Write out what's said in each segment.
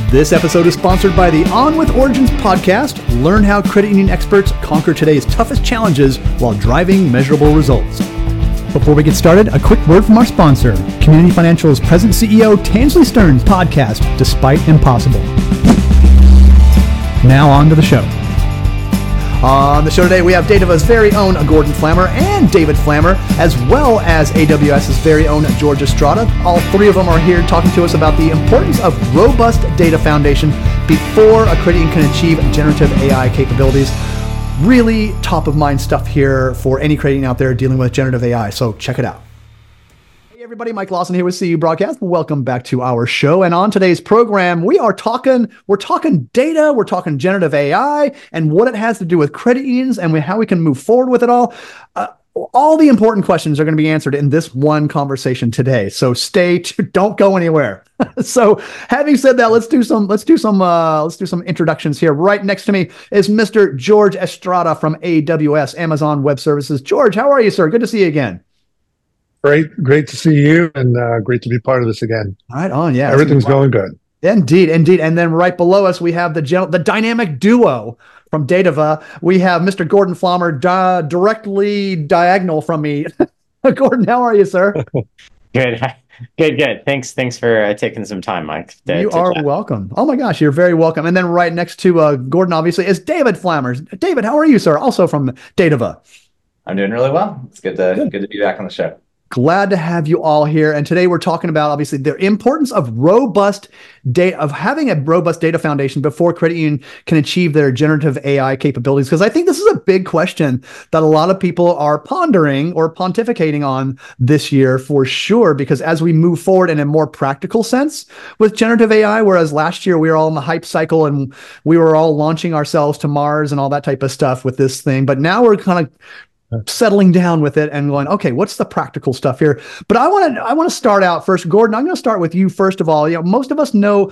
This episode is sponsored by the On With Origins podcast. Learn how credit union experts conquer today's toughest challenges while driving measurable results. Before we get started, a quick word from our sponsor, Community Financial's President CEO Tansley Stearns' podcast, Despite Impossible. Now on to the show. On the show today, we have Datava's very own Gordon Flammer and David Flammer, as well as AWS's very own George Estrada. All three of them are here talking to us about the importance of robust data foundation before a credit union can achieve generative AI capabilities. Really top of mind stuff here for any credit union out there dealing with generative AI, so check it out. Hey everybody, Mike Lawson here with CU Broadcast. Welcome back to our show. And on today's program, we're talking data, we're talking generative AI, and what it has to do with credit unions and how we can move forward with it all. All the important questions are going to be answered in this one conversation today. So don't go anywhere. So having said that, let's do some introductions here. Right next to me is Mr. George Estrada from AWS, Amazon Web Services. George, how are you, sir? Good to see you again. Great to see you, and great to be part of this again. Right on, yeah. Everything's going good. Indeed. And then right below us, we have the dynamic duo from Datava. We have Mr. Gordon Flammer directly diagonal from me. Gordon, how are you, sir? Good. Thanks for taking some time, Mike. You are welcome. Oh my gosh, you're very welcome. And then right next to Gordon, obviously, is David Flammer. David, how are you, sir? Also from Datava. I'm doing really well. It's good to be back on the show. Glad to have you all here. And today we're talking about, obviously, the importance of robust data, of having a robust data foundation before credit union can achieve their generative AI capabilities. Because I think this is a big question that a lot of people are pondering or pontificating on this year for sure. Because as we move forward in a more practical sense with generative AI, whereas last year we were all in the hype cycle and we were all launching ourselves to Mars and all that type of stuff with this thing. But now we're kind of settling down with it and going, okay, what's the practical stuff here? But I want to start out first. Gordon, I'm going to start with you first of all. Most of us know,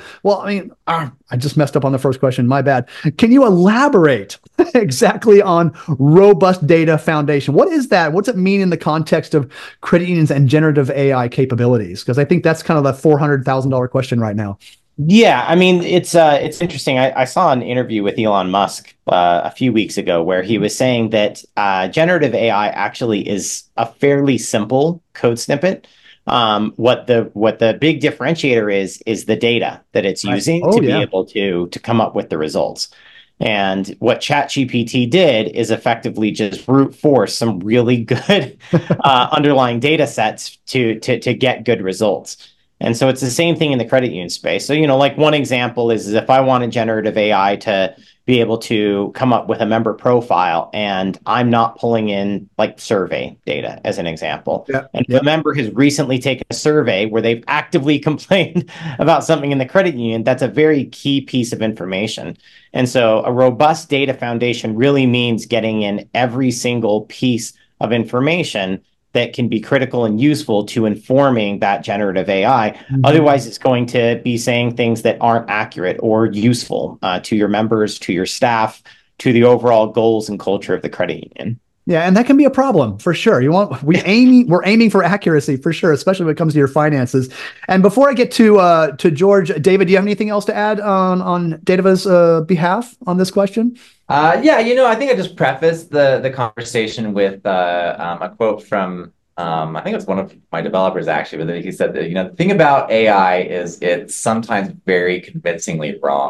I just messed up on the first question. My bad. Can you elaborate exactly on robust data foundation? What is that? What's it mean in the context of credit unions and generative AI capabilities? Because I think that's kind of the $400,000 question right now. Yeah, I mean, it's interesting. I saw an interview with Elon Musk a few weeks ago where he was saying that generative AI actually is a fairly simple code snippet. What the big differentiator is the data that it's using be able to come up with the results. And what ChatGPT did is effectively just brute force some really good underlying data sets to get good results. And so it's the same thing in the credit union space. So, like one example is if I wanted generative AI to be able to come up with a member profile and I'm not pulling in like survey data as an example. Yeah. And if a member has recently taken a survey where they've actively complained about something in the credit union, that's a very key piece of information. And so a robust data foundation really means getting in every single piece of information that can be critical and useful to informing that generative AI. Mm-hmm. Otherwise, it's going to be saying things that aren't accurate or useful to your members, to your staff, to the overall goals and culture of the credit union. Yeah, and that can be a problem for sure. We're aiming for accuracy for sure, especially when it comes to your finances. And before I get to George, David, do you have anything else to add on Datava's behalf on this question? I think I just prefaced the conversation with a quote from I think it was one of my developers actually, but he said that the thing about AI is it's sometimes very convincingly wrong.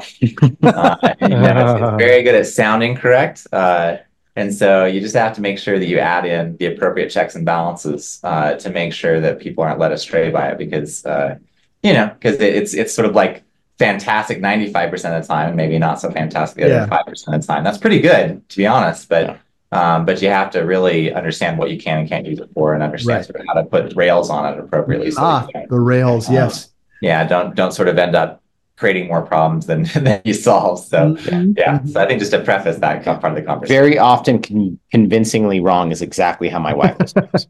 It's very good at sounding correct. And so you just have to make sure that you add in the appropriate checks and balances to make sure that people aren't led astray by it because it's sort of like fantastic 95% of the time and maybe not so fantastic the other 5% of the time. That's pretty good, to be honest, but you have to really understand what you can and can't use it for and understand sort of how to put rails on it appropriately. The rails, yes. Don't sort of end up creating more problems than you solve. So so I think just to preface that part of the conversation. Very often convincingly wrong is exactly how my wife describes.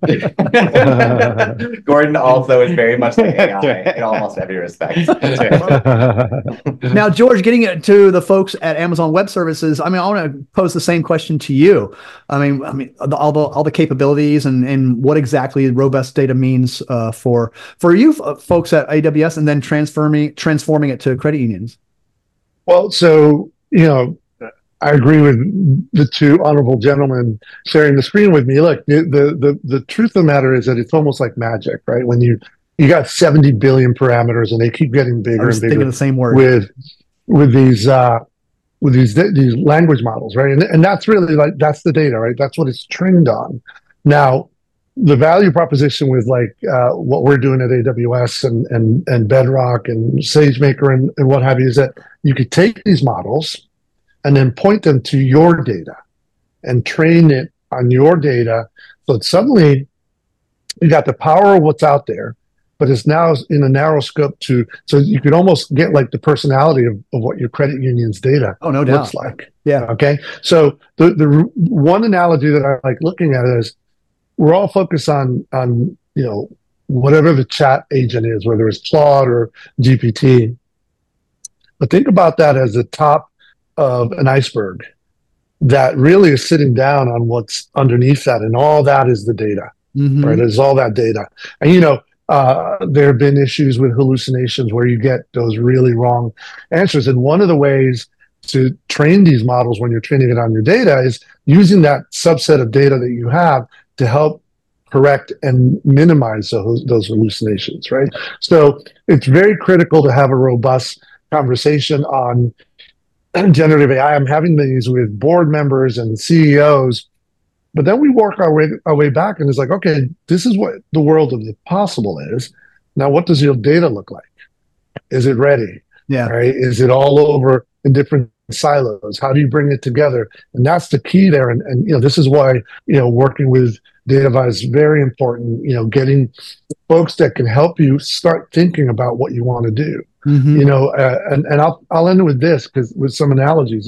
Gordon also is very much like AI in almost every respect. Now, George, getting it to the folks at Amazon Web Services, I want to pose the same question to you. All the capabilities and what exactly robust data means for you folks at AWS, and then transforming it to credit unions. Well, so, I agree with the two honorable gentlemen sharing the screen with me. Look, the truth of the matter is that it's almost like magic, right? When you got 70 billion parameters and they keep getting I bigger was and thinking bigger the same word. with these language models, right? And that's really that's the data, right? That's what it's trained on. Now, the value proposition with what we're doing at AWS and Bedrock and SageMaker and what have you is that you could take these models and then point them to your data and train it on your data. So suddenly you got the power of what's out there, but it's now in a narrow scope so you could almost get like the personality of what your credit union's data Oh, no doubt. looks like. Yeah. Okay. So the one analogy that I like looking at is we're all focused on whatever the chat agent is, whether it's Claude or GPT. But think about that as the top of an iceberg that really is sitting down on what's underneath that, and all that is the data, right? It's all that data, and there have been issues with hallucinations where you get those really wrong answers. And one of the ways to train these models when you're training it on your data is using that subset of data that you have to help correct and minimize those hallucinations, right? So it's very critical to have a robust conversation on generative AI. I'm having these with board members and CEOs, but then we work our way back, and it's like, okay, this is what the world of the possible is. Now, what does your data look like? Is it ready? Yeah. Right? Is it all over in different silos? How do you bring it together? And that's the key there. And this is why working with Datavise is very important. Getting folks that can help you start thinking about what you want to do. And I'll end with this with some analogies.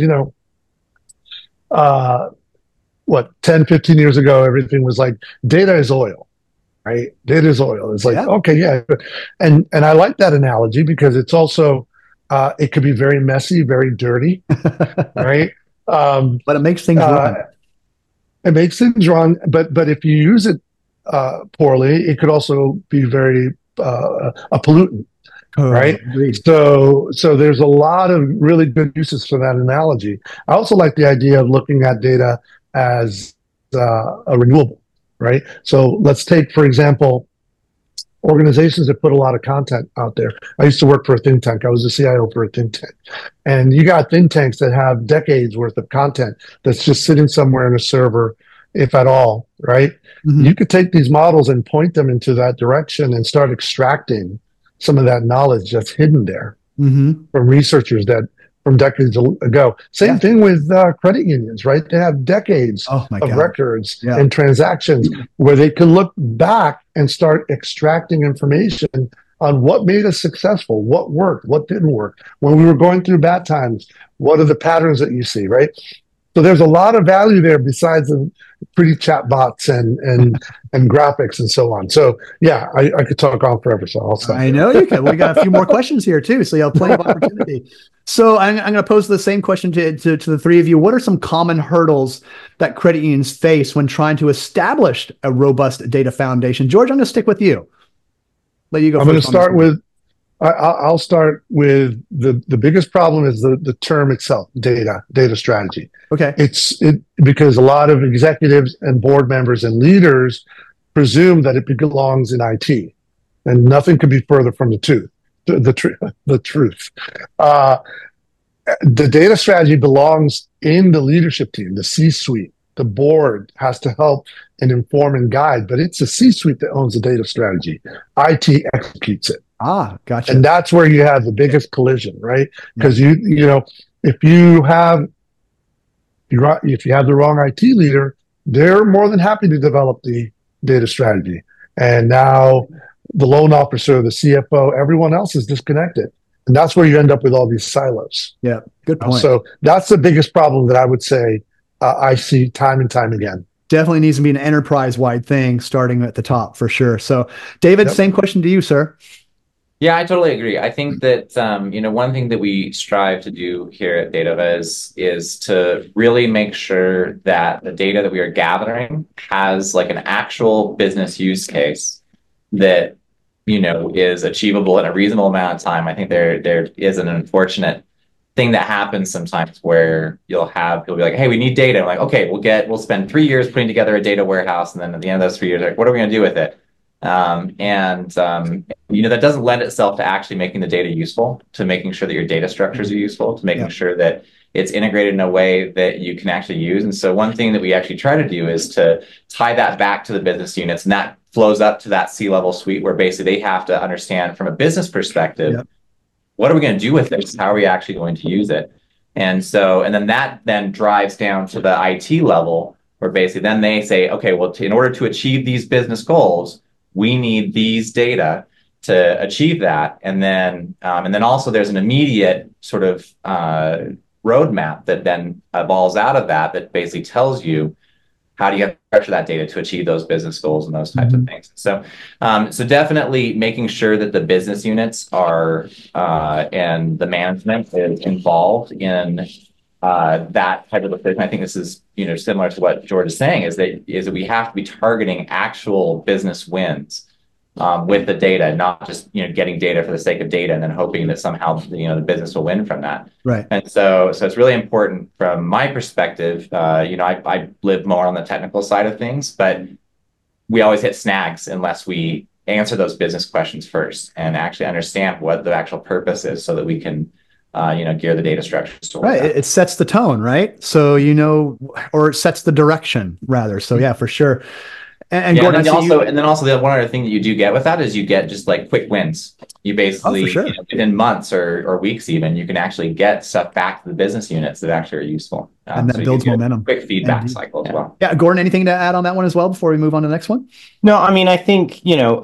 10, 15 years ago, everything was like data is oil, right? Data is oil. It's like, okay, yeah. And I like that analogy because it's also, it could be very messy, very dirty, right? But it makes things run. It makes things run. But if you use it poorly, it could also be very a pollutant. Right. So there's a lot of really good uses for that analogy. I also like the idea of looking at data as a renewable, right? So let's take, for example, organizations that put a lot of content out there. I used to work for a think tank. I was the CIO for a think tank. And you got think tanks that have decades worth of content that's just sitting somewhere in a server, if at all, right? You could take these models and point them into that direction and start extracting some of that knowledge that's hidden there from researchers from decades ago. Same thing with credit unions, right? They have decades of records and transactions where they can look back and start extracting information on what made us successful, what worked, what didn't work. When we were going through bad times, what are the patterns that you see, right? So there's a lot of value there besides the pretty chat bots and graphics and so on. So yeah, I could talk on forever. So I'll stop. I know you can. We got a few more questions here too, so you have plenty of opportunity. So I'm going to pose the same question to the three of you. What are some common hurdles that credit unions face when trying to establish a robust data foundation? George, I'm going to stick with you. Let you go. I'm going to start with. I'll start with the biggest problem is the term itself, data strategy. Okay. It's because a lot of executives and board members and leaders presume that it belongs in IT, and nothing could be further from the truth. The truth. The data strategy belongs in the leadership team, the C-suite. The board has to help and inform and guide, but it's the C-suite that owns the data strategy. IT executes it. Gotcha. And that's where you have the biggest collision, right? Because if you have the wrong IT leader, they're more than happy to develop the data strategy. And now the loan officer, the CFO, everyone else is disconnected. And that's where you end up with all these silos. Yeah, good point. So that's the biggest problem that I would say I see time and time again. Definitely needs to be an enterprise-wide thing starting at the top for sure. So David, same question to you, sir. Yeah, I totally agree. I think that, one thing that we strive to do here at Datavise is to really make sure that the data that we are gathering has like an actual business use case that, is achievable in a reasonable amount of time. I think there is an unfortunate thing that happens sometimes where you'll be like, hey, we need data. I'm like, okay, we'll spend 3 years putting together a data warehouse. And then at the end of those 3 years, like, what are we going to do with it? That doesn't lend itself to actually making the data useful, to making sure that your data structures are useful, to making sure that it's integrated in a way that you can actually use. And so one thing that we actually try to do is to tie that back to the business units, and that flows up to that C-level suite where basically they have to understand from a business perspective, what are we going to do with this? How are we actually going to use it? And then that then drives down to the IT level where basically then they say, okay, well, in order to achieve these business goals, we need these data to achieve that. And then also there's an immediate sort of roadmap that then evolves out of that basically tells you how do you have to structure that data to achieve those business goals and those types of things. So definitely making sure that the business units are and the management is involved in that type of decision. I think this is similar to what George is saying, is that we have to be targeting actual business wins with the data, not just getting data for the sake of data and then hoping that somehow the business will win from that. Right. And so it's really important from my perspective. I live more on the technical side of things, but we always hit snags unless we answer those business questions first and actually understand what the actual purpose is, so that we can gear the data structures towards right. that. It sets the tone, right? So or it sets the direction rather. So yeah, for sure. And Gordon, and then also the one other thing that you do get with that is you get just like quick wins. You basically within months or weeks even, you can actually get stuff back to the business units that actually are used,ful. And that builds momentum. Quick feedback cycle as well. Yeah, Gordon, anything to add on that one as well before we move on to the next one? No, I mean, I think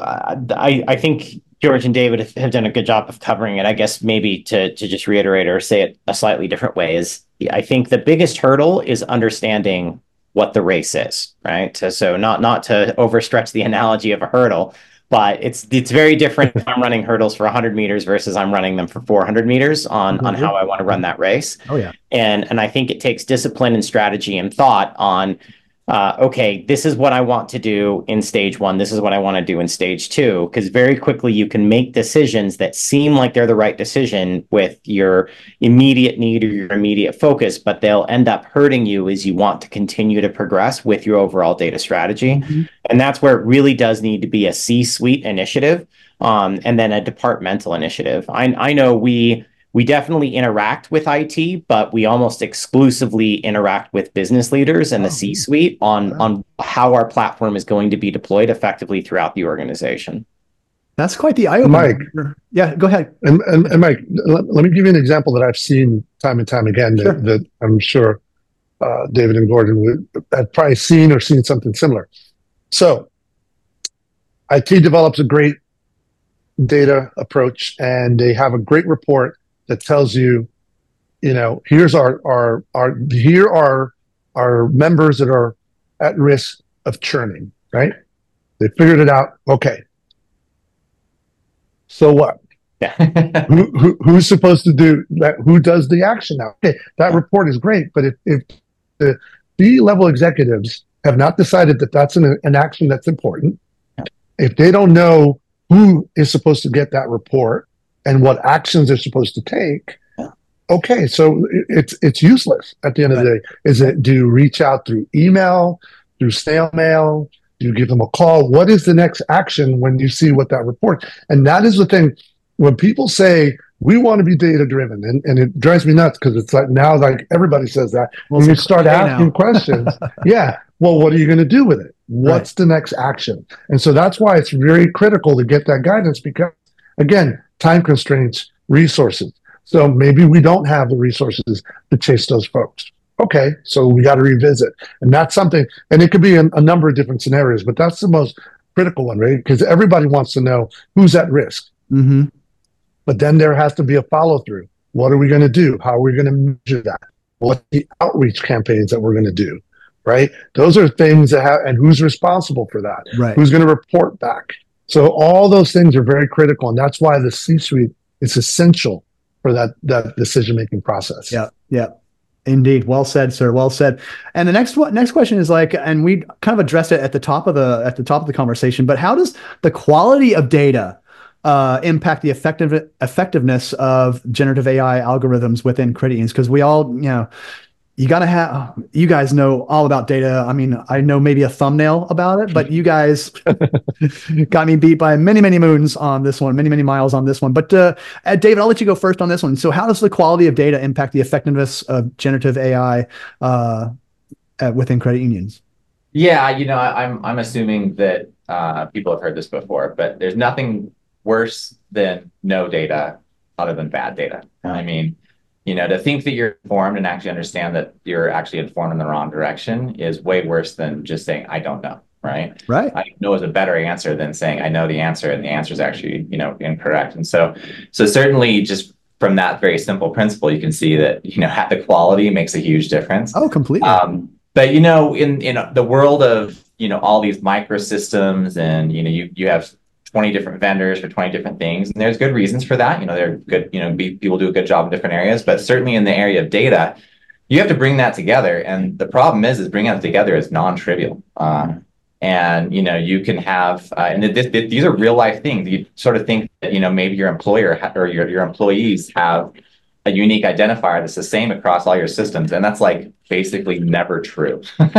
I think George and David have done a good job of covering it. I guess maybe to just reiterate or say it a slightly different way is, I think the biggest hurdle is understanding what the race is, right? So not to overstretch the analogy of a hurdle, but it's very different if I'm running hurdles for 100 meters versus I'm running them for 400 meters on how I want to run that race. Oh yeah. And I think it takes discipline and strategy and thought on, okay, this is what I want to do in stage 1. This is what I want to do in stage 2, because very quickly you can make decisions that seem like they're the right decision with your immediate need or your immediate focus, but they'll end up hurting you as you want to continue to progress with your overall data strategy. Mm-hmm. And that's where it really does need to be a C-suite initiative, and then a departmental initiative. I know we definitely interact with IT, but we almost exclusively interact with business leaders and the C-suite on how our platform is going to be deployed effectively throughout the organization. That's quite the eye-opener. Mike. Yeah, go ahead. And Mike, let me give you an example that I've seen time and time again that I'm sure David and Gordon would have probably seen something similar. So IT develops a great data approach, and they have a great report that tells you, here's here are our members that are at risk of churning, right? They figured it out. Okay. So what? Who's supposed to do that? Who does the action now? Okay, that report is great, but if the C-level executives have not decided that that's an action that's important, if they don't know who is supposed to get that report and what actions they're supposed to take, okay, so it's useless at the end of the day. Do you reach out through email, through snail mail? Do you give them a call? What is the next action when you see what that report? And that is the thing. When people say, we want to be data driven, and it drives me nuts because it's like now like everybody says that. When you start asking questions, well, what are you going to do with it? What's the next action? And so that's why it's very critical to get that guidance, because again, time constraints, resources. So maybe we don't have the resources to chase those folks. Okay, so we got to revisit. And that's something, and it could be a number of different scenarios, but that's the most critical one, right? Because everybody wants to know who's at risk. Mm-hmm. But then there has to be a follow through. What are we going to do? How are we going to measure that? What the outreach campaigns that we're going to do, right? Those are things that have, and who's responsible for that? Right. Who's going to report back? So all those things are very critical, and that's why the C-suite is essential for that decision-making process. Yeah. Indeed. Well said, sir. Well said. And the next question is like, and we kind of addressed it at the top of the conversation, but how does the quality of data impact the effectiveness of generative AI algorithms within credit unions? Because we all, you got to have, you guys know all about data. I mean, I know maybe a thumbnail about it, but you guys got me beat by many, many moons on this one, many, many miles on this one. But David, I'll let you go first on this one. So how does the quality of data impact the effectiveness of generative AI within credit unions? Yeah, I'm assuming that people have heard this before, but there's nothing worse than no data other than bad data. I mean, to think that you're informed and actually understand that you're actually informed in the wrong direction is way worse than just saying, I don't know, right? Right. I know is a better answer than saying, I know the answer and the answer is actually, incorrect. And so certainly just from that very simple principle, you can see that, the quality makes a huge difference. Oh, completely. But, in the world of, all these microsystems and, you have 20 different vendors for 20 different things. And there's good reasons for that. They're good, people do a good job in different areas, but certainly in the area of data, you have to bring that together. And the problem is bringing that together is non-trivial. And, you can have, and these are real life things. You sort of think that, maybe your employer or your employees have a unique identifier that's the same across all your systems. And that's like basically never true.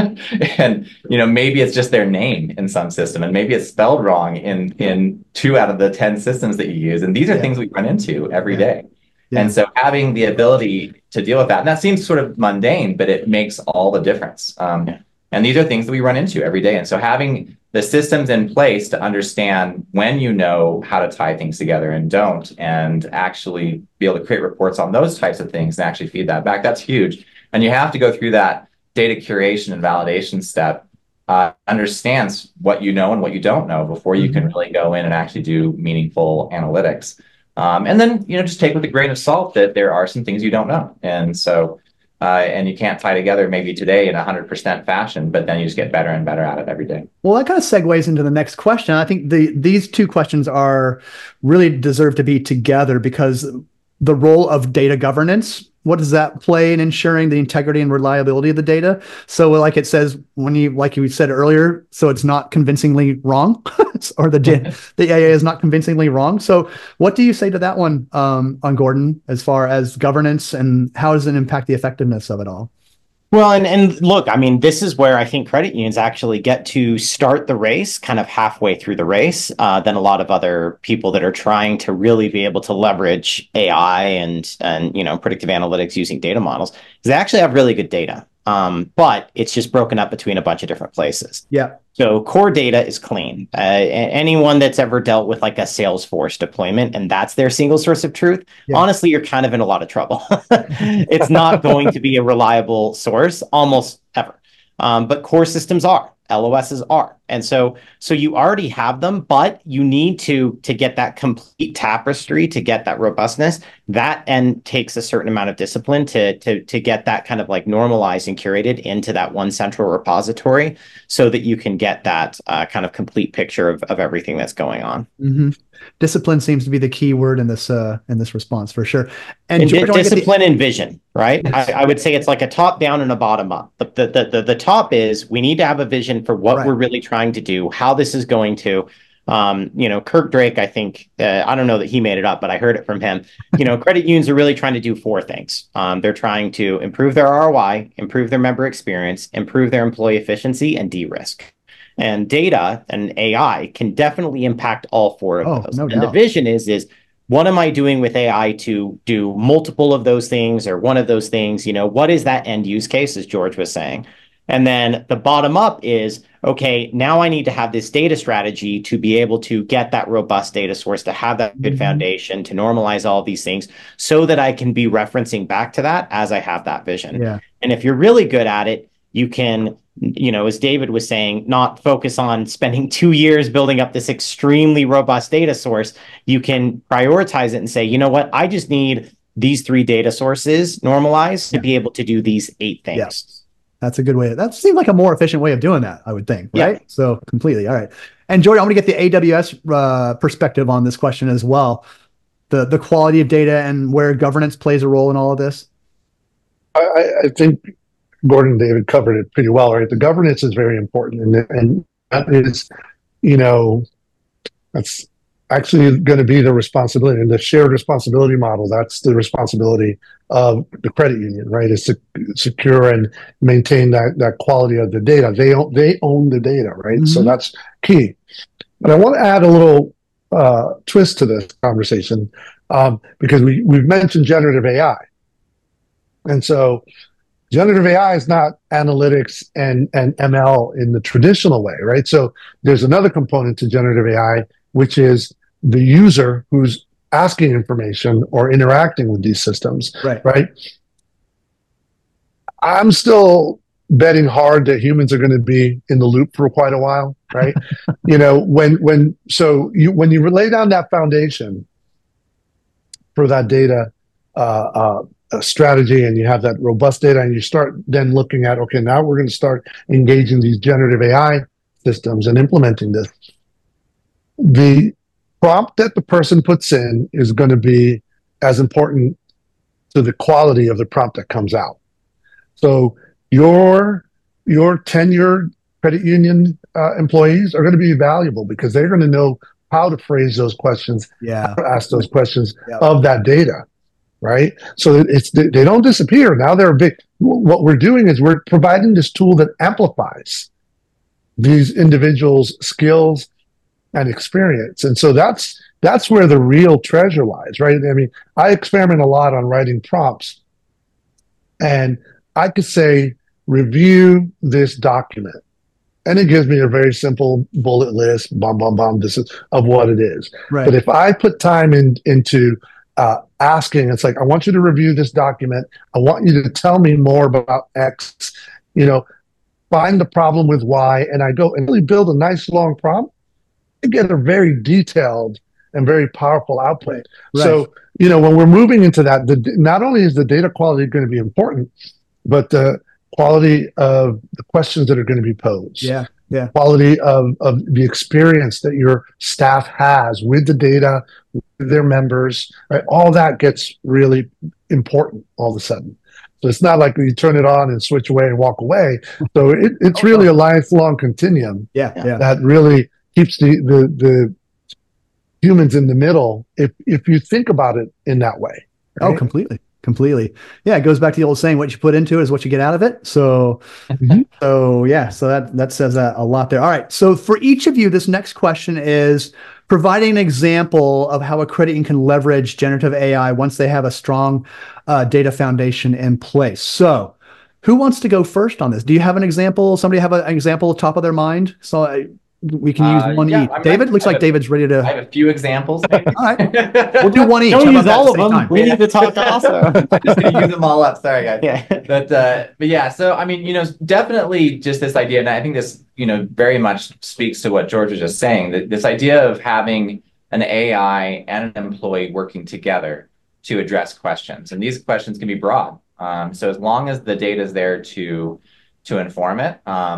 And, maybe it's just their name in some system, and maybe it's spelled wrong in 2 out of the 10 systems that you use. And these are things we run into every day. Yeah. And so having the ability to deal with that, and that seems sort of mundane, but it makes all the difference. And these are things that we run into every day. And so having the systems in place to understand when you know how to tie things together and don't, and actually be able to create reports on those types of things and actually feed that back, that's huge. And you have to go through that data curation and validation step, understands what you know and what you don't know before you can really go in and actually do meaningful analytics. And then, just take with a grain of salt that there are some things you don't know. And so, and you can't tie together maybe today in 100% fashion, but then you just get better and better at it every day. Well, that kind of segues into the next question. I think these two questions are really deserve to be together, because the role of data governance, what does that play in ensuring the integrity and reliability of the data? So like it says, like you said earlier, so it's not convincingly wrong, or the AI is not convincingly wrong. So what do you say to that one, on Gordon, as far as governance, and how does it impact the effectiveness of it all? Well, and look, I mean, this is where I think credit unions actually get to start the race kind of halfway through the race than a lot of other people that are trying to really be able to leverage AI and predictive analytics using data models. They actually have really good data, but it's just broken up between a bunch of different places. Yeah. So core data is clean. Anyone that's ever dealt with like a Salesforce deployment and that's their single source of truth, honestly, you're kind of in a lot of trouble. It's not going to be a reliable source almost ever. But core systems are. LOSs are. And so you already have them, but you need to get that complete tapestry, to get that robustness. That and takes a certain amount of discipline to get that kind of like normalized and curated into that one central repository, so that you can get that kind of complete picture of everything that's going on. Mm-hmm. Discipline seems to be the key word in this response, for sure. And discipline and vision, right? Yes. I would say it's like a top down and a bottom up. But the top is, we need to have a vision for what we're really trying to do, how this is going to, Kirk Drake, I think, I don't know that he made it up, but I heard it from him. Credit unions are really trying to do 4 things. They're trying to improve their ROI, improve their member experience, improve their employee efficiency, and de-risk. And data and AI can definitely impact all 4 of those. No and doubt. The vision is what am I doing with AI to do multiple of those things, or one of those things? What is that end use case, as George was saying? And then the bottom up is, okay, now I need to have this data strategy to be able to get that robust data source, to have that good foundation, to normalize all of these things, so that I can be referencing back to that as I have that vision. Yeah. And if you're really good at it, you can, as David was saying, not focus on spending 2 years building up this extremely robust data source. You can prioritize it and say, you know what, I just need these 3 data sources normalized to be able to do these 8 things. Yeah. That's a good way. That seems like a more efficient way of doing that, I would think, right? Yeah. So completely. All right. And Jordan, I'm going to get the AWS perspective on this question as well. The quality of data and where governance plays a role in all of this. I think Gordon and David covered it pretty well, right? The governance is very important. And that is, that's actually going to be the responsibility, and the shared responsibility model, that's the responsibility of the credit union, right? Is to secure and maintain that quality of the data. They own the data, right? Mm-hmm. So that's key. But I want to add a little twist to this conversation, because we've mentioned generative AI. And so generative AI is not analytics and ML in the traditional way, right? So there's another component to generative AI, which is the user who's asking information or interacting with these systems, right? I'm still betting hard that humans are going to be in the loop for quite a while, right? when you lay down that foundation for that data strategy, and you have that robust data, and you start then looking at, okay, now we're going to start engaging these generative AI systems and implementing this. The prompt that the person puts in is going to be as important to the quality of the prompt that comes out. So your tenured credit union employees are going to be valuable because they're going to know how to phrase those questions, how to ask those questions of that data, right? So they don't disappear. Now they're big. What we're doing is we're providing this tool that amplifies these individuals' skills and experience. And so that's where the real treasure lies, right? I mean, I experiment a lot on writing prompts, and I could say, review this document. And it gives me a very simple bullet list, this is of what it is. Right. But if I put time into asking, it's like, I want you to review this document. I want you to tell me more about X, find the problem with Y, and I go and really build a nice long prompt. I get a very detailed and very powerful output. Right. So, when we're moving into that, not only is the data quality going to be important, but the quality of the questions that are going to be posed. Yeah. Quality of the experience that your staff has with the data, with their members, right? All that gets really important all of a sudden. So it's not like you turn it on and switch away and walk away. So it's really a lifelong continuum that really keeps the humans in the middle, if you think about it in that way. Right? Oh, completely. Yeah, it goes back to the old saying, what you put into it is what you get out of it. So, so that says a lot there. All right. So for each of you, this next question is providing an example of how a credit union can leverage generative AI once they have a strong data foundation in place. So who wants to go first on this? Do you have an example? Somebody have an example top of their mind? So we can use one each. David, looks like David's ready to. I have a few examples. All right, we'll do one each. Don't use all of them. We need to talk also. I'm just gonna use them all up. Sorry, guys. Yeah. But yeah. So I mean, definitely just this idea, and I think this, very much speaks to what George was just saying. That this idea of having an AI and an employee working together to address questions, and these questions can be broad. So as long as the data is there to inform it,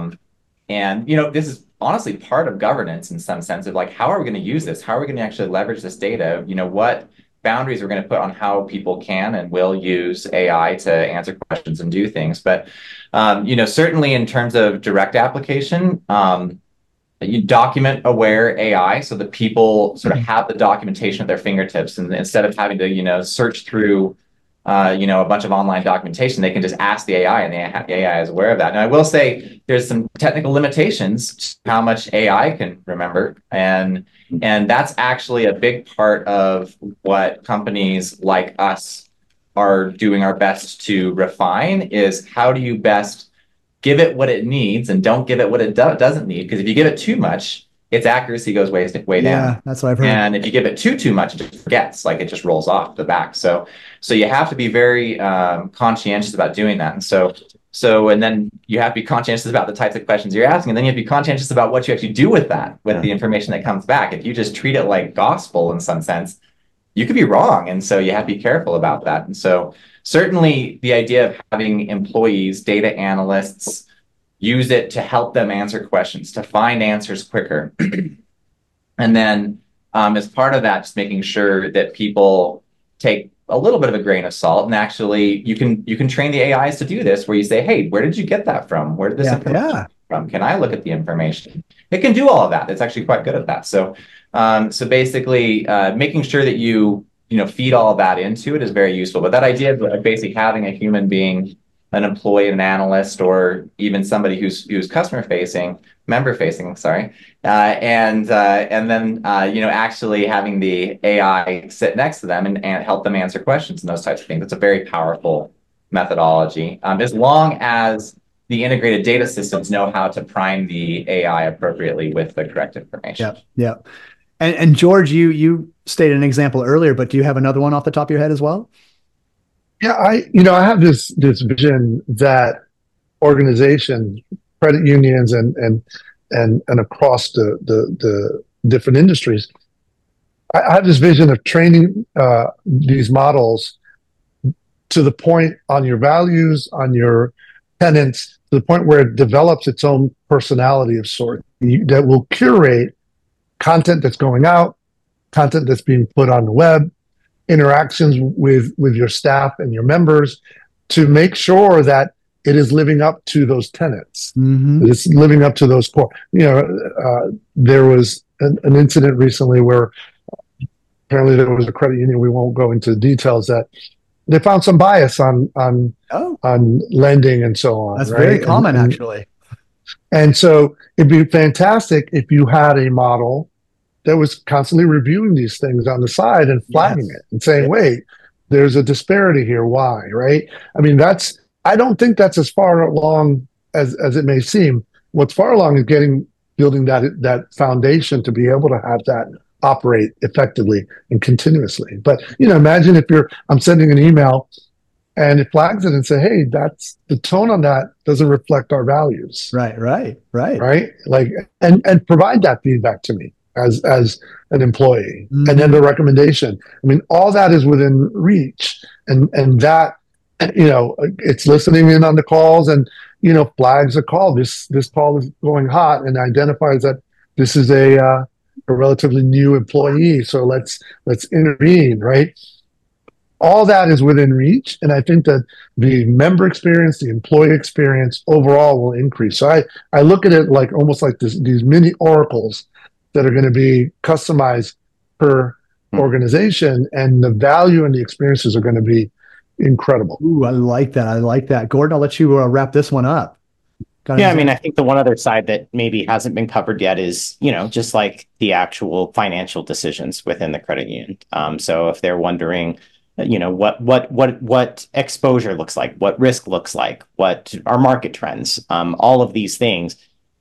and this is honestly part of governance in some sense of like, how are we going to use this? How are we going to actually leverage this data? What boundaries we're going to put on how people can and will use AI to answer questions and do things. But, certainly in terms of direct application, you document aware AI so that people sort of have the documentation at their fingertips. And instead of having to, search through a bunch of online documentation, they can just ask the AI, and the AI is aware of that. Now, I will say there's some technical limitations to how much AI can remember, and that's actually a big part of what companies like us are doing our best to refine, is how do you best give it what it needs and don't give it what it doesn't need. Because if you give it too much, its accuracy goes way down. Yeah, that's what I've heard. And if you give it too much, it just forgets, like it just rolls off the back. So you have to be very conscientious about doing that. And then you have to be conscientious about the types of questions you're asking, and then you have to be conscientious about what you actually do with that, with the information that comes back. If you just treat it like gospel in some sense, you could be wrong. And so you have to be careful about that. And so certainly the idea of having employees, data analysts, use it to help them answer questions, to find answers quicker. And then as part of that, just making sure that people take a little bit of a grain of salt, and actually you can train the AIs to do this, where you say, hey, where did you get that from? Where did this information from? Can I look at the information? It can do all of that. It's actually quite good at that. So, so basically, making sure that you feed all of that into it is very useful. But that idea of basically having a human being, an employee, an analyst, or even somebody who's customer facing, member facing, sorry, and then actually having the AI sit next to them and help them answer questions and those types of things. It's a very powerful methodology, as long as the integrated data systems know how to prime the AI appropriately with the correct information. Yeah. And George, you stated an example earlier, but do you have another one off the top of your head as well? Yeah, I have this vision that organizations, credit unions, and across the different industries, I have this vision of training these models to the point on your values, on your tenants, to the point where it develops its own personality of sort that will curate content that's going out, content that's being put on the web, interactions with your staff and your members, to make sure that it is living up to those tenets. Mm-hmm. It's living up to those core. There was an incident recently where apparently there was a credit union. We won't go into details, that they found some bias on lending and so on. That's right? Very common, actually. And so it'd be fantastic if you had a model that was constantly reviewing these things on the side and flagging it and saying, wait, there's a disparity here. Why? Right? I mean, I don't think that's as far along as it may seem. What's far along is building that foundation to be able to have that operate effectively and continuously. But imagine if I'm sending an email and it flags it and say, hey, that's the tone on that doesn't reflect our values. Right. Like, and provide that feedback to me as an employee. Mm-hmm. And then the recommendation. I mean, all that is within reach, and that, it's listening in on the calls and, flags a call. This call is going hot and identifies that this is a relatively new employee. So let's intervene, right? All that is within reach. And I think that the member experience, the employee experience overall will increase. So I look at it like almost like these mini oracles that are going to be customized per organization, and the value and the experiences are going to be incredible. Ooh, I like that. Gordon, I'll let you wrap this one up. I mean, I think the one other side that maybe hasn't been covered yet is, just like the actual financial decisions within the credit union. So if they're wondering, what exposure looks like, what risk looks like, what are market trends, all of these things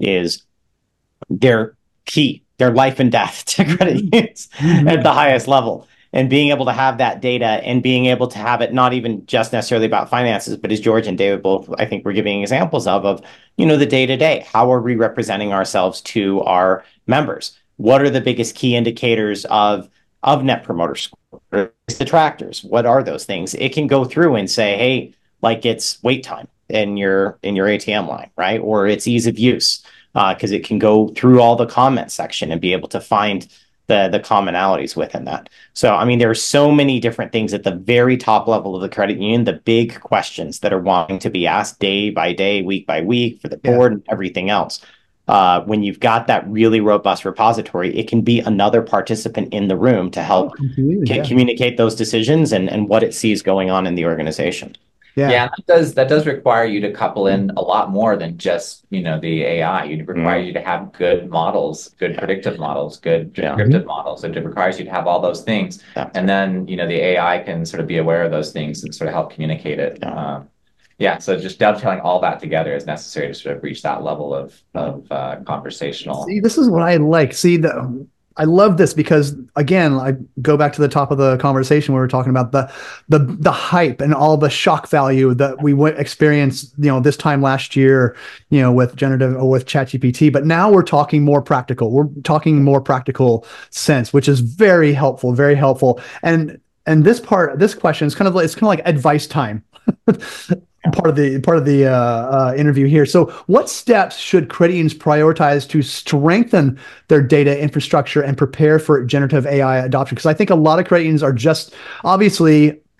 they're key. They're life and death to credit unions at the highest level. And being able to have that data and being able to have it not even just necessarily about finances, but as George and David both, I think, were giving examples of the day-to-day. How are we representing ourselves to our members? What are the biggest key indicators of Net Promoter Score? Detractors. What are those things? It can go through and say, hey, like it's wait time in your ATM line, right? Or it's ease of use, because it can go through all the comment section and be able to find the commonalities within that. So, I mean, there are so many different things at the very top level of the credit union, the big questions that are wanting to be asked day by day, week by week for the board and everything else. When you've got that really robust repository, it can be another participant in the room to help communicate those decisions and what it sees going on in the organization. Yeah, that does require you to couple in a lot more than just the AI. It requires you to have good models, good predictive models, good descriptive models. It requires you to have all those things, and then the AI can sort of be aware of those things and sort of help communicate it. So just dovetailing all that together is necessary to sort of reach that level of conversational. See, this is what I like. I love this because, again, I go back to the top of the conversation where we were talking about the hype and all the shock value that we experienced, this time last year, with generative or with ChatGPT. But now we're talking more practical. We're talking more practical sense, which is very helpful, very helpful. And this question is kind of like advice time. Part of the interview here. So what steps should credit unions prioritize to strengthen their data infrastructure and prepare for generative AI adoption? Because I think a lot of credit unions are just obviously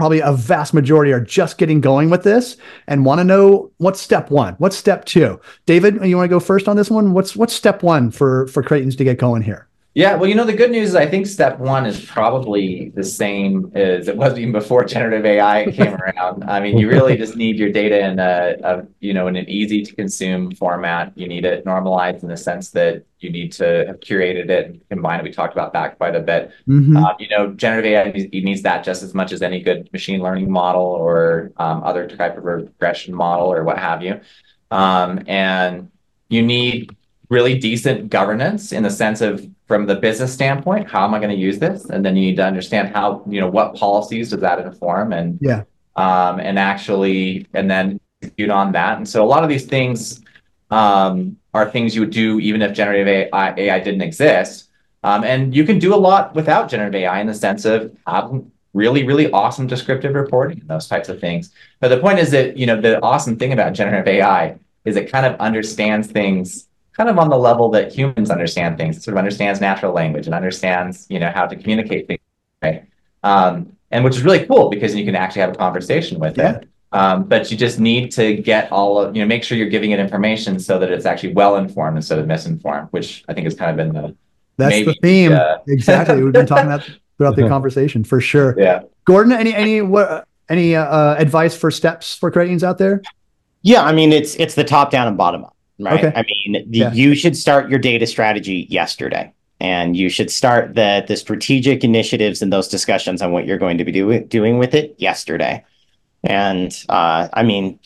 probably a vast majority are just getting going with this and want to know what's step one, what's step two. David, you want to go first on this one? What's step one for Cretans to get going here? Yeah, well, the good news is I think step one is probably the same as it was even before generative AI came around. I mean, you really just need your data in in an easy to consume format. You need it normalized in the sense that you need to have curated it and combined it. We talked about that quite a bit. Generative AI needs that just as much as any good machine learning model or other type of regression model or what have you. And you need really decent governance in the sense of, from the business standpoint, how am I going to use this? And then you need to understand how, what policies does that inform and then execute on that. And so a lot of these things are things you would do even if generative AI didn't exist. And you can do a lot without generative AI in the sense of having really, really awesome descriptive reporting and those types of things. But the point is that, the awesome thing about generative AI is it kind of understands things kind of on the level that humans understand things. It sort of understands natural language and understands, how to communicate things, right? And which is really cool because you can actually have a conversation with it. But you just need to get make sure you're giving it information so that it's actually well-informed instead of misinformed, which I think has kind of been the theme. Exactly. We've been talking about throughout the conversation for sure. Yeah. Gordon, any advice for steps for Cretans out there? Yeah, I mean, it's the top down and bottom up. Right. Okay. I mean, you should start your data strategy yesterday, and you should start the strategic initiatives and those discussions on what you're going to be doing with it yesterday. And I mean,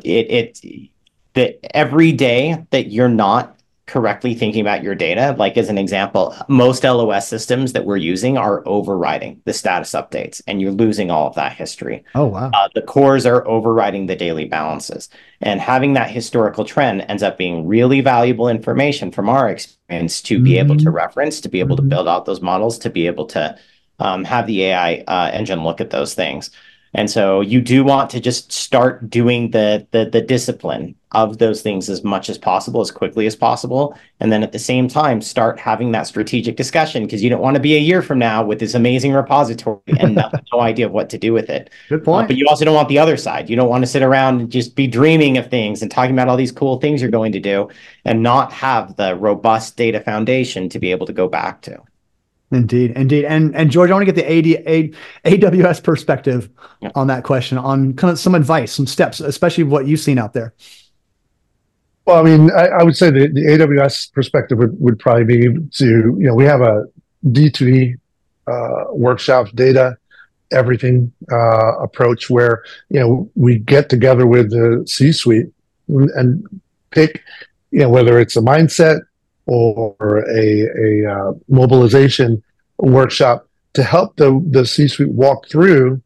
every day that you're not correctly thinking about your data, like as an example, most LOS systems that we're using are overriding the status updates, and you're losing all of that history. Oh, wow. The cores are overriding the daily balances, and having that historical trend ends up being really valuable information from our experience to be able to reference, to be able to build out those models, to be able to have the AI engine look at those things. And so you do want to just start doing the discipline of those things as much as possible, as quickly as possible. And then at the same time, start having that strategic discussion, because you don't want to be a year from now with this amazing repository and no idea of what to do with it. Good point. But you also don't want the other side. You don't want to sit around and just be dreaming of things and talking about all these cool things you're going to do and not have the robust data foundation to be able to go back to. Indeed. And George, I want to get the AWS perspective on that question, on kind of some advice, some steps, especially what you've seen out there. Well, I mean, I would say the AWS perspective would probably be to, we have a D2E workshops, data, everything approach where, we get together with the C-suite and pick, whether it's a mindset or a mobilization workshop to help the C-suite walk through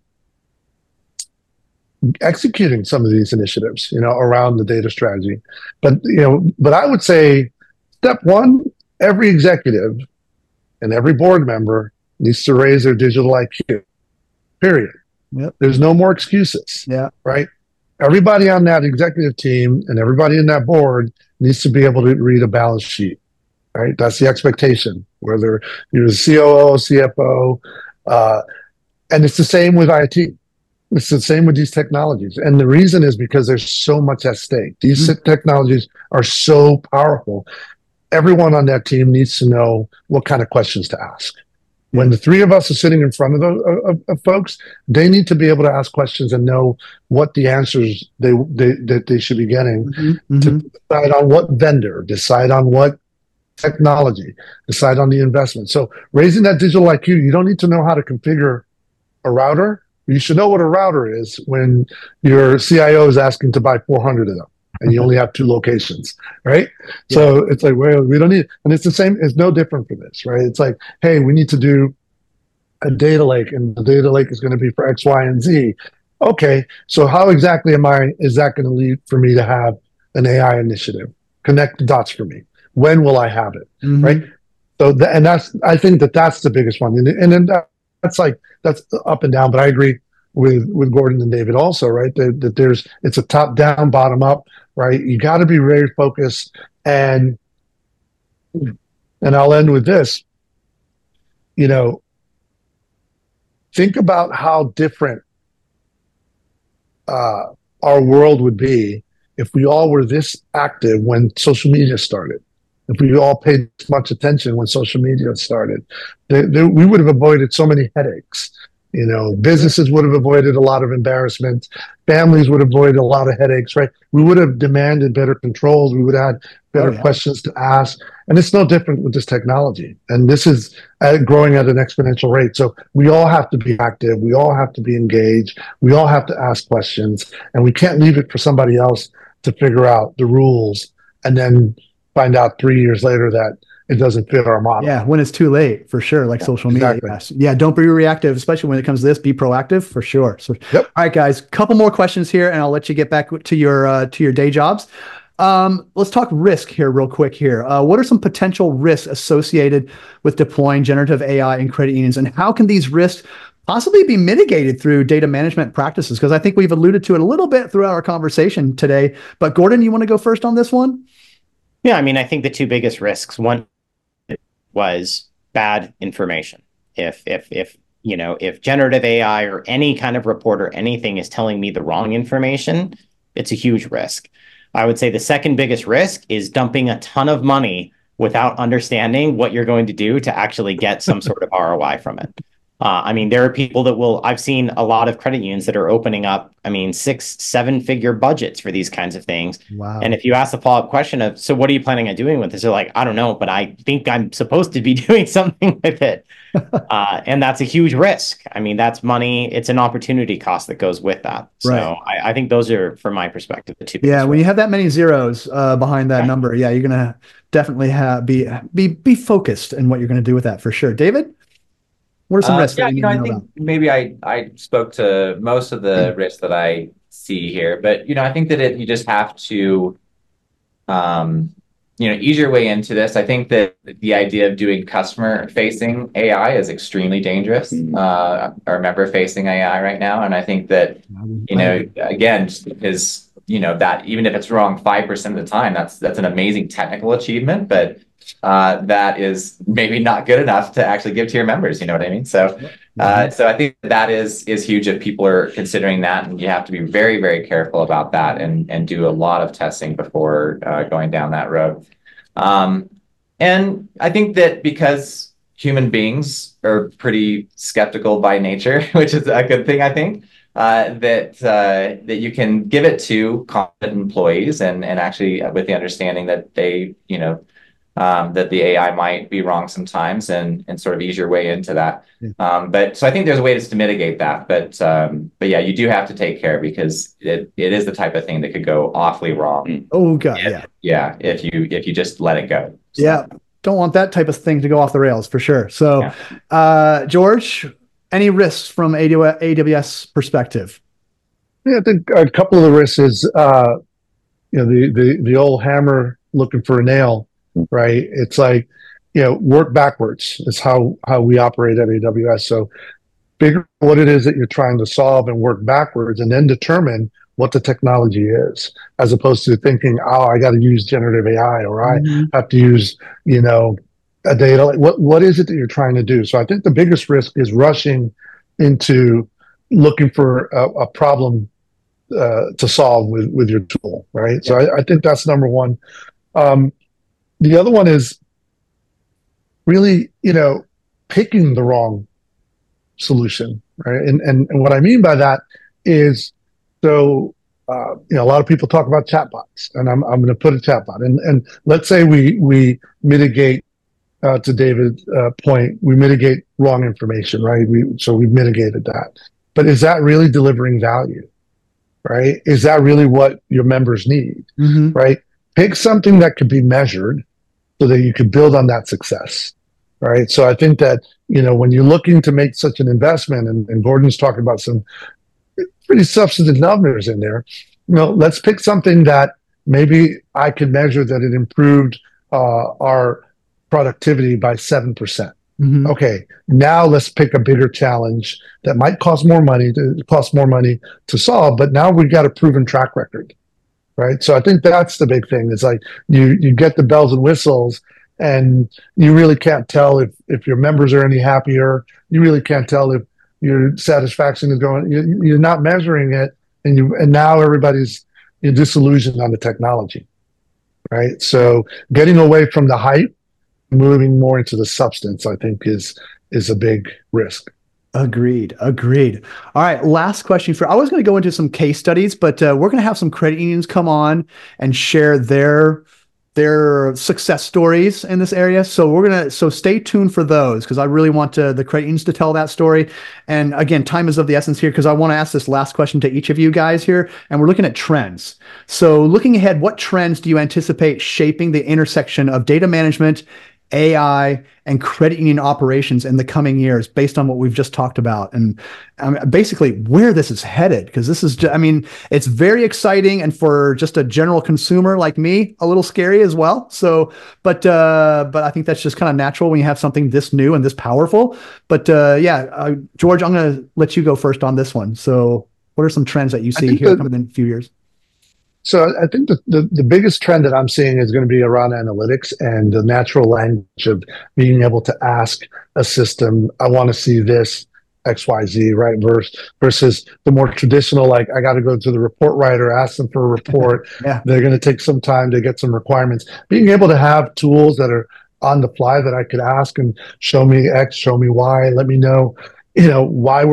executing some of these initiatives, around the data strategy. But I would say step one, every executive and every board member needs to raise their digital IQ, period. Yep. There's no more excuses. Yeah. Right. Everybody on that executive team and everybody in that board needs to be able to read a balance sheet. Right. That's the expectation, whether you're the COO, CFO, and it's the same with IT. It's the same with these technologies. And the reason is because there's so much at stake. These technologies are so powerful. Everyone on that team needs to know what kind of questions to ask. When the three of us are sitting in front of those folks, they need to be able to ask questions and know what the answers that they should be getting to decide on what vendor, decide on what technology, decide on the investment. So raising that digital IQ, you don't need to know how to configure a router. You should know what a router is when your CIO is asking to buy 400 of them and you only have 2 locations, right? Yeah. So it's like, well, we don't need, and it's the same, it's no different for this, right? It's like, hey, we need to do a data lake, and the data lake is going to be for X, Y, and Z. Okay, so how exactly is that going to lead for me to have an AI initiative? Connect the dots for me. When will I have it, right? So, I think that's the biggest one. And then that's up and down, but I agree with Gordon and David also, right? That it's a top down, bottom up, right? You got to be very focused, and I'll end with this. Think about how different our world would be if we all were this active when social media started. If we all paid much attention when social media started, we would have avoided so many headaches. Businesses would have avoided a lot of embarrassment. Families would have avoided a lot of headaches, right? We would have demanded better controls. We would have had better questions to ask. And it's no different with this technology. And this is growing at an exponential rate. So we all have to be active. We all have to be engaged. We all have to ask questions. And we can't leave it for somebody else to figure out the rules and then find out 3 years later that it doesn't fit our model. Yeah, when it's too late, for sure, like social media. Exactly. Yes. Yeah, don't be reactive, especially when it comes to this. Be proactive, for sure. So, Yep. All right, guys, couple more questions here, and I'll let you get back to your day jobs. Let's talk risk here real quick here. What are some potential risks associated with deploying generative AI in credit unions, and how can these risks possibly be mitigated through data management practices? Because I think we've alluded to it a little bit throughout our conversation today. But Gordon, you want to go first on this one? Yeah, I mean, I think the two biggest risks, one was bad information. If generative AI or any kind of report or anything is telling me the wrong information, it's a huge risk. I would say the second biggest risk is dumping a ton of money without understanding what you're going to do to actually get some sort of ROI from it. I mean, there are people that I've seen a lot of credit unions that are opening up, 6-7 figure budgets for these kinds of things. Wow. And if you ask the follow-up question of, so what are you planning on doing with this? They're like, I don't know, but I think I'm supposed to be doing something with it. And that's a huge risk. I mean, that's money. It's an opportunity cost that goes with that. So Right. I think those are, from my perspective, the two. Yeah, when you have that many zeros behind that number, yeah, you're going to definitely be focused in what you're going to do with that, for sure. David? What are some risks? I think maybe I spoke to most of the risks that I see here, but I think that you just have to, ease your way into this. I think that the idea of doing customer-facing AI is extremely dangerous, or member-facing AI right now, and I think that again, just because that even if it's wrong 5% of the time, that's an amazing technical achievement, but that is maybe not good enough to actually give to your members. You know what I mean? So, so I think that is huge if people are considering that, and you have to be very, very careful about that and do a lot of testing before going down that road. And I think that because human beings are pretty skeptical by nature, which is a good thing, I think, that you can give it to competent employees and actually with the understanding that they, that the AI might be wrong sometimes and sort of ease your way into that. Yeah. But so I think there's ways to mitigate that. But yeah, you do have to take care because it is the type of thing that could go awfully wrong. Oh God, yeah. If you just let it go. So. Yeah, don't want that type of thing to go off the rails for sure. So, George, any risks from AWS perspective? Yeah, I think a couple of the risks is the old hammer looking for a nail. Right. It's like, work backwards is how we operate at AWS. So figure what it is that you're trying to solve and work backwards and then determine what the technology is, as opposed to thinking, oh, I got to use generative AI or I have to use, a data. What is it that you're trying to do? So I think the biggest risk is rushing into looking for a problem to solve with your tool. Right. Yeah. So I think that's number one. The other one is really, picking the wrong solution, right? And what I mean by that is, so, a lot of people talk about chatbots, and I'm going to put a chatbot. And let's say we mitigate, to David's point, we mitigate wrong information, right? So we've mitigated that. But is that really delivering value, right? Is that really what your members need, right? Pick something that could be measured, so that you could build on that success, right? So I think that, when you're looking to make such an investment, and Gordon's talking about some pretty substantive numbers in there, let's pick something that maybe I could measure that it improved our productivity by 7%. Okay, now let's pick a bigger challenge that might cost more money to solve, but now we've got a proven track record. Right. So I think that's the big thing. It's like you get the bells and whistles and you really can't tell if your members are any happier. You really can't tell if your satisfaction is going, you're not measuring it and now everybody's disillusioned on the technology, right? So getting away from the hype, moving more into the substance, I think is a big risk. Agreed. Agreed. All right. Last question for, I was going to go into some case studies, but we're going to have some credit unions come on and share their success stories in this area. So stay tuned for those, because I really want the credit unions to tell that story. And again, time is of the essence here, because I want to ask this last question to each of you guys here. And we're looking at trends. So looking ahead, what trends do you anticipate shaping the intersection of data management, AI, and credit union operations in the coming years, based on what we've just talked about, and basically where this is headed? Because this is, it's very exciting, and for just a general consumer like me, a little scary as well. So, but I think that's just kind of natural when you have something this new and this powerful. But George, I'm going to let you go first on this one. So, what are some trends that you see here coming in a few years? So I think the biggest trend that I'm seeing is going to be around analytics and the natural language of being able to ask a system, I want to see this XYZ, right? Versus the more traditional, like I got to go to the report writer, ask them for a report. Yeah. They're going to take some time to get some requirements. Being able to have tools that are on the fly that I could ask and show me X, show me Y, let me know, why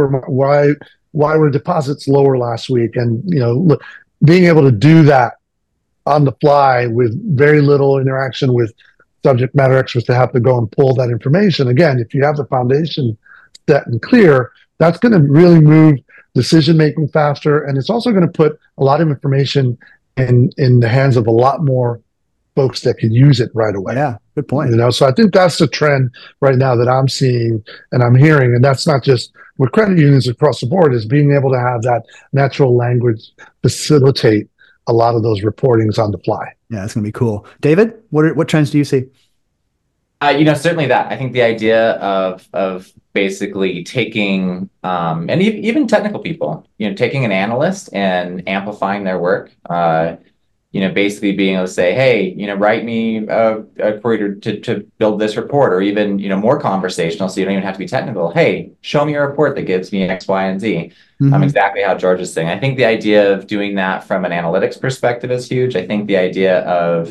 were deposits lower last week, and look, being able to do that on the fly with very little interaction with subject matter experts to have to go and pull that information. Again, if you have the foundation set and clear, that's going to really move decision making faster, and it's also going to put a lot of information in the hands of a lot more folks that can use it right away. Yeah, good point. So I think that's the trend right now that I'm seeing and I'm hearing, and that's not just with credit unions across the board, is being able to have that natural language facilitate a lot of those reportings on the fly. Yeah, it's going to be cool. David, what trends do you see? Certainly that. I think the idea of basically taking and even technical people, taking an analyst and amplifying their work. Basically being able to say, hey, write me a query to build this report, or even, more conversational, so you don't even have to be technical. Hey, show me a report that gives me X, Y, and Z. Exactly how George is saying. I think the idea of doing that from an analytics perspective is huge. I think the idea of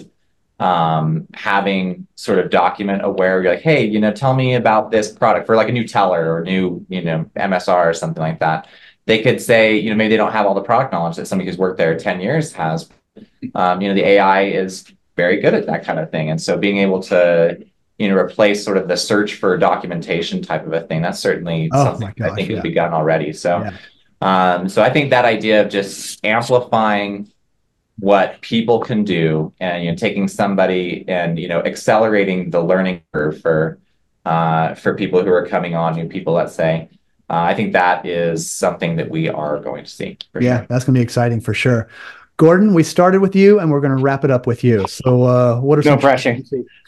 having sort of document aware, you're like, hey, tell me about this product for like a new teller or new, MSR or something like that. They could say, maybe they don't have all the product knowledge that somebody who's worked there 10 years has. The AI is very good at that kind of thing. And so being able to, replace sort of the search for documentation type of a thing, that's certainly something I think has begun already. So, so I think that idea of just amplifying what people can do and, taking somebody and, accelerating the learning curve for people who are coming on, new people, let's say, I think that is something that we are going to see. Yeah, that's going to be exciting for sure. Gordon, we started with you, and we're going to wrap it up with you. So, what are some no pressure?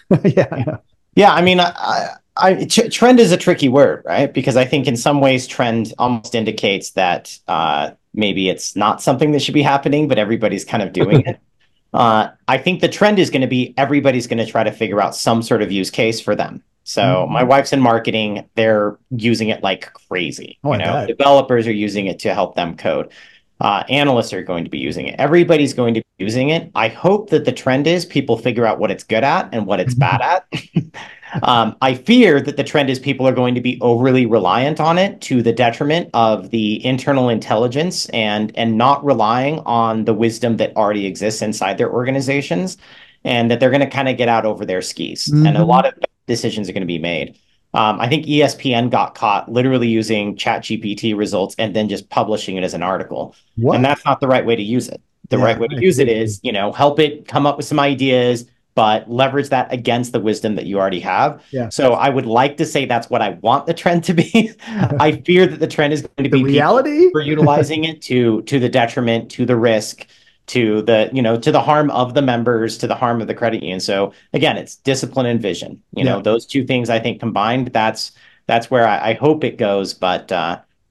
Yeah. I mean, trend is a tricky word, right? Because I think in some ways, trend almost indicates that maybe it's not something that should be happening, but everybody's kind of doing it. I think the trend is going to be everybody's going to try to figure out some sort of use case for them. So my wife's in marketing; they're using it like crazy. Developers are using it to help them code. Analysts are going to be using it. Everybody's going to be using it. I hope that the trend is people figure out what it's good at and what it's bad at. I fear that the trend is people are going to be overly reliant on it to the detriment of the internal intelligence and not relying on the wisdom that already exists inside their organizations, and that they're going to kind of get out over their skis. And a lot of decisions are going to be made. I think ESPN got caught literally using ChatGPT results and then just publishing it as an article. What? And that's not the right way to use it. The right way to use it is, help it come up with some ideas, but leverage that against the wisdom that you already have. Yeah. So I would like to say that's what I want the trend to be. I fear that the trend is going to be reality for utilizing it to the detriment, to the risk, to the, to the harm of the members, to the harm of the credit union. So again, it's discipline and vision. Those two things I think combined, that's where I hope it goes. But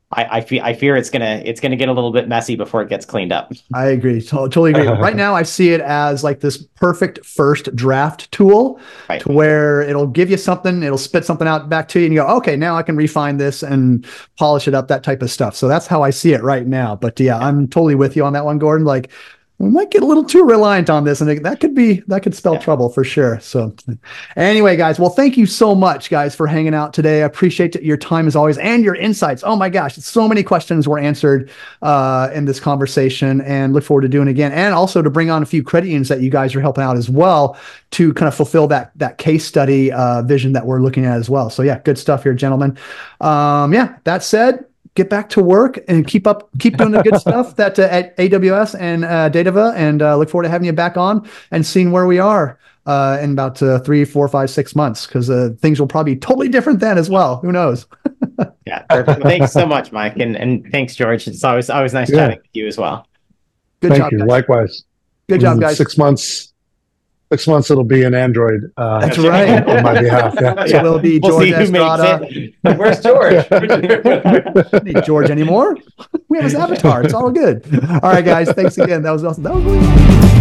I fear it's gonna get a little bit messy before it gets cleaned up. I agree. Totally agree. Right now, I see it as like this perfect first draft tool to where it'll give you something, it'll spit something out back to you, and you go, okay, now I can refine this and polish it up, that type of stuff. So that's how I see it right now. But yeah, I'm totally with you on that one, Gordon. Like, we might get a little too reliant on this, and that could spell trouble for sure. So anyway, guys, well, thank you so much, guys, for hanging out today. I appreciate your time as always and your insights. Oh my gosh, so many questions were answered in this conversation, and look forward to doing it again, and also to bring on a few credit unions that you guys are helping out as well to kind of fulfill that case study vision that we're looking at as well. So yeah, good stuff here, gentlemen. That said, get back to work and keep doing the good stuff that at AWS and Datava, and look forward to having you back on and seeing where we are in about 3, 4, 5, 6 months, because things will probably be totally different then as well. Who knows? Yeah, perfect. Thanks so much, Mike, and thanks, George. It's always nice chatting with you as well. Good job, you. guys. Likewise. Good job, guys. 6 months. 6 months, it'll be an Android. That's right. On my behalf. Yeah. It will be George Estrada. Where's George? Don't need George anymore. We have his avatar. It's all good. All right, guys. Thanks again. That was awesome. That was really awesome.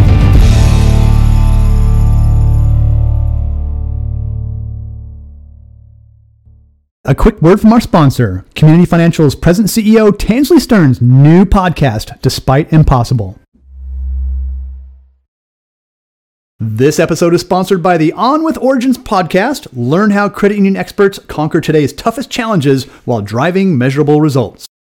A quick word from our sponsor, Community Financial's President CEO, Tansley Stearns' new podcast, Despite Impossible. This episode is sponsored by the On With Origins podcast. Learn how credit union experts conquer today's toughest challenges while driving measurable results.